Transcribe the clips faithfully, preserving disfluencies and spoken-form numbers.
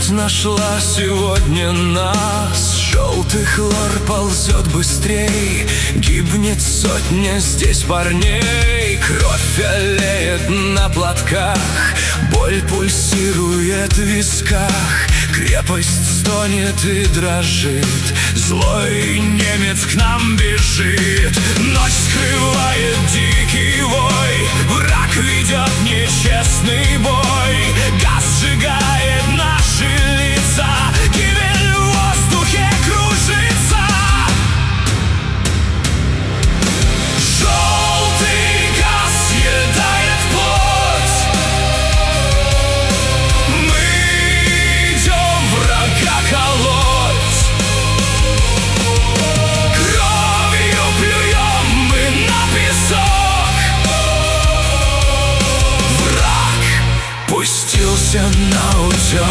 Смерть нашла сегодня нас, желтый хлор ползет быстрей, гибнет сотня здесь парней. Кровь олеет на платках, боль пульсирует в висках. Крепость стонет и дрожит, злой немец к нам бежит. Ночь скрывает дикий вой, враг ведет нечестный бой. Газ сжигает наши лица, гибель в воздухе кружится. Желтый газ съедает плоть, мы идем врага колоть. Кровью плюем мы на песок, враг пустился на утек.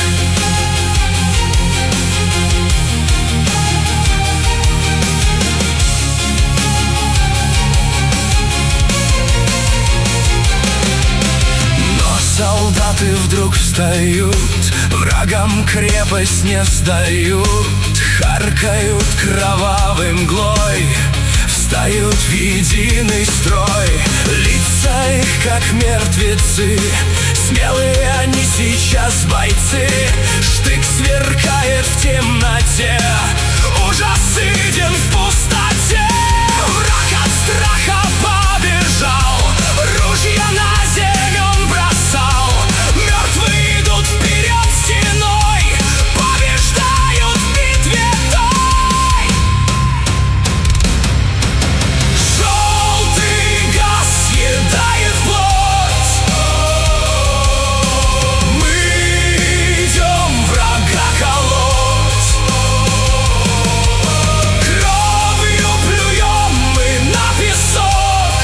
Солдаты вдруг встают, врагам крепость не сдают. Харкают кровавой мглой, встают в единый строй. Лица их как мертвецы, смелые они сейчас бойцы. Штык сверкает в темноте, ужас виден в пустоте. Враг от страха побежал, ружья на землю он бросал. Мертвые идут вперед стеной, побеждают в битве той. Желтый газ съедает плоть, мы идем врага колоть. Кровью плюем мы на песок,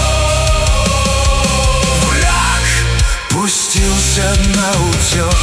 враг пустился на утек.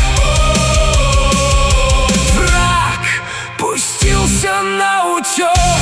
Пустился на утек.